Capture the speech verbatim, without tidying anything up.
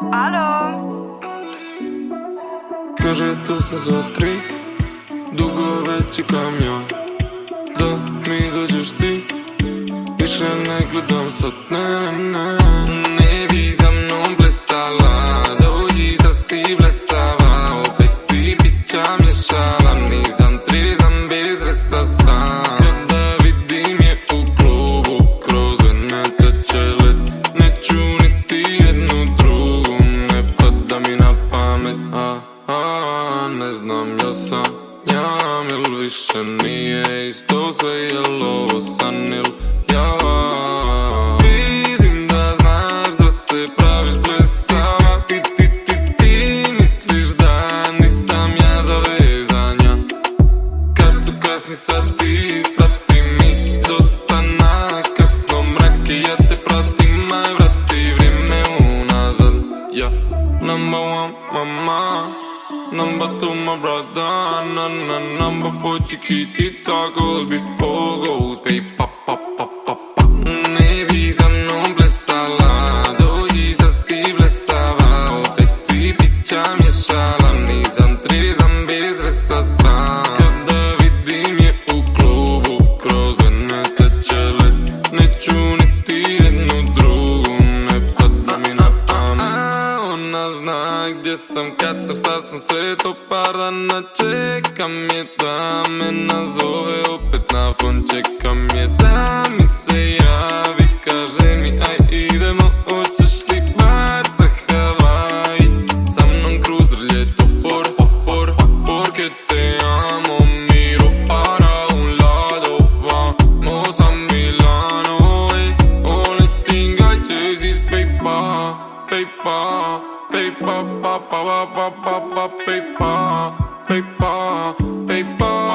Alo? Kaže tu sam za tri, dugo već čekam ja da mi dođeš ti. Više ne gledam sad, ne, ne, ne. Ne bi za mnom plesala, dođi da si blesava. Opet si pića mješala, nisam trezan bez resa sam. Kada vidim je u klubu, kroz vene teče led. Neću niti jednu drugu, ne pada mi na pamet. A, a, ne znam ja sam njam, jel više nije isto sve, jel ovo san il ja. Vidim da znaš da se praviš blesava. Ti, ti, ti, ti misliš da nisam ja za vezanja. Kad su kasni sati, shvati mi dosta nakasno. Mrak i ja te pratim, aj vrati vrijeme unazad. Ja, number one, mama. Number two, my brother. Na, na, number four, chiquitita. Goes before goes, babe. Pop, pop, pop, pop, pop. Ne bi za mnom plesala, dođiš da si blesava. Opet si pića mješala, nisam trezan bez resa sam. Kada vidim je u klubu, kroz vene teče led. Neću niti jednu drugu, ne pada mi na pamet. Ona zna gdje sam, kad sam, šta sam, sve to par dana čekam je da me nazove. Opet na fon čekam je da mi se javi. Kaže mi aj idemo, hoćeš li bar za Havaj? Sa mnom cruiser, ljeto, por, por, porque te amo. Miro para un lado, vamos a Milano, ey. Only thing I chase is paper, paper, paper, pa, pa, pa, pa, pa, pa, paper, paper, paper.